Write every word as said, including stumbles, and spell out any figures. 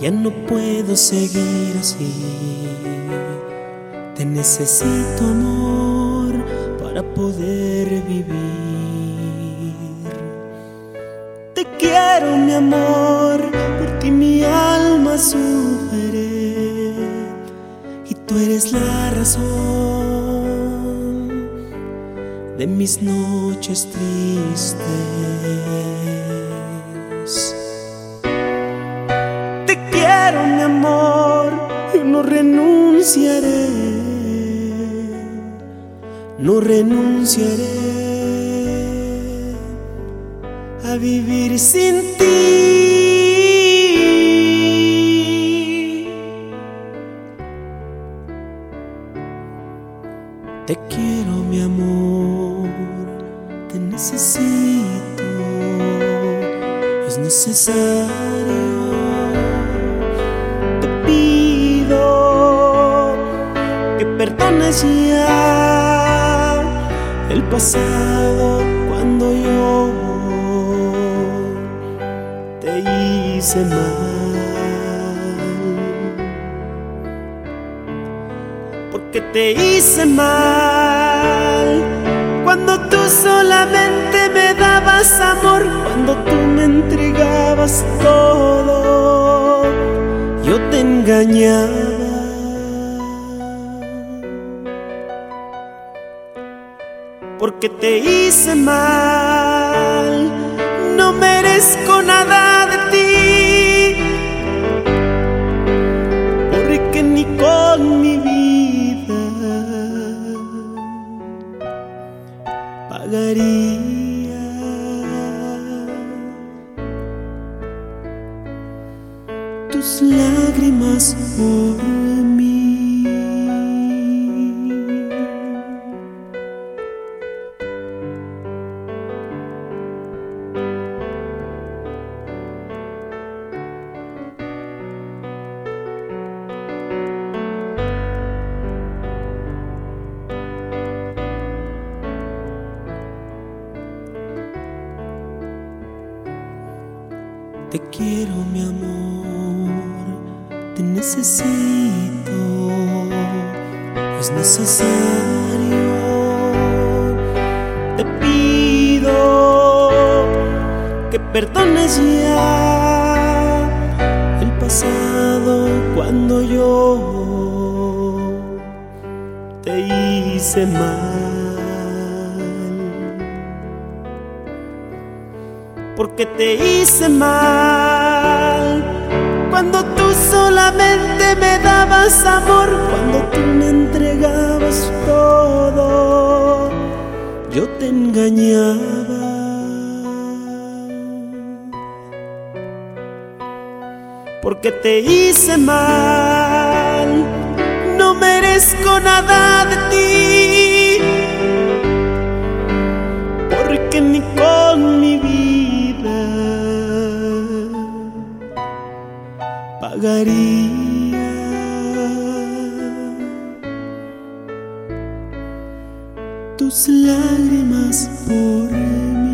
Ya no puedo seguir así. Te necesito, amor, para poder vivir. Te quiero, mi amor, porque mi alma sufre y tú eres la razón de mis noches tristes. Te quiero, mi amor, yo no renunciaré, no renunciaré a vivir sin ti. Te quiero, mi amor, te necesito, es necesario. Te pido que perdones ya el pasado cuando yo te hice mal, porque te hice mal cuando tú solamente me dabas amor, cuando tú me entregabas todo, yo te engañaba. Porque te hice mal, no merezco nada de ti, porque ni con mi vida pagaría tus lágrimas por mí. Te quiero, mi amor, te necesito, es necesario. Te pido que perdones ya el pasado cuando yo te hice mal, porque te hice mal cuando tú solamente me dabas amor, cuando tú me entregabas todo, yo te engañaba. Porque te hice mal, no merezco nada de ti, porque ni con mi vida pagaría tus lágrimas por mí.